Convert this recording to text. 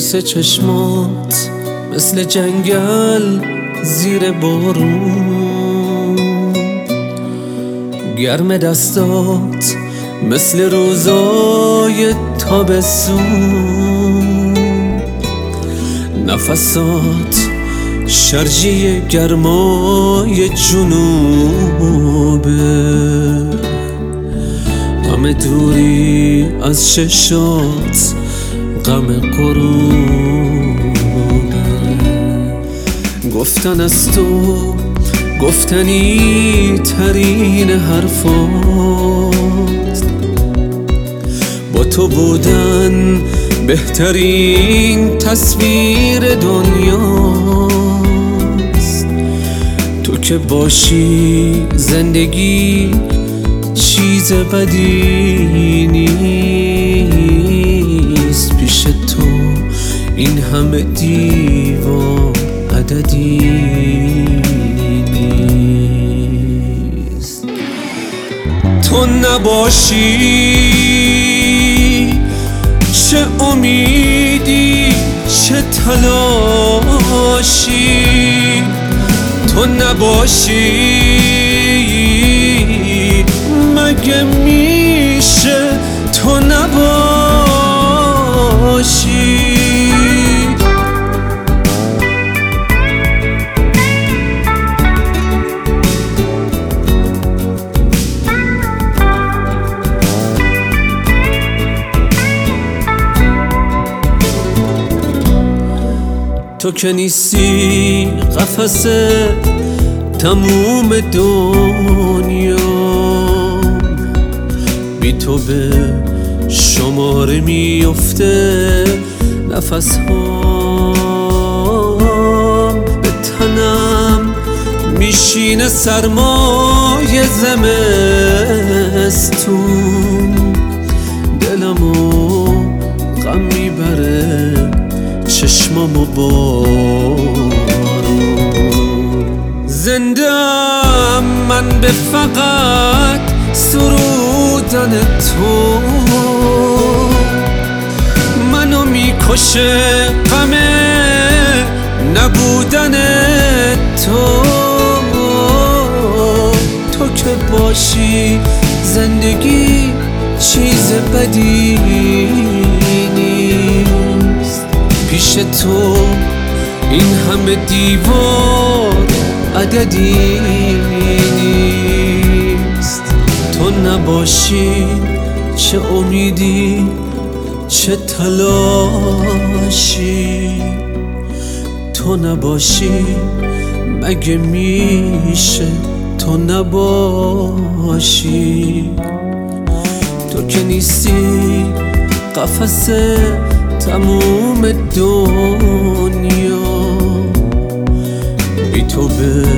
مثل چشمات، مثل جنگل زیر بارون، گرم دستات مثل روزای تابستون، نفسات شرجی گرمای جنوبه، غم دوری از چشات، غم غروبه. گفتن از تو گفتنی ترین حرفات، با تو بودن بهترین تصویر دنیاست. تو که باشی زندگی چیز بدی نیست، پیش تو این همه دیوار عددی نیست. تو نباشی چه امیدی چه تلاشی، تو نباشی مگه میشه تو نباشی. تو که نیستی قفس تموم دنیا، بی تو به شماره میفته نفس هام، به تنم میشینه سرمای زمستون، دلمو غم میبره چشمامو بارون. زنده‌ام من به فقط سرودن تو، منو میکشه غم نبودن تو. تو که باشی زندگی چیز بدی نیست، پیش تو این همه دیوار عددی نیست. تو نباشی چه امیدی چه تلاشی، تو نباشی مگه میشه تو نباشی. تو که نیستی قفس تموم دنیا، بی تو به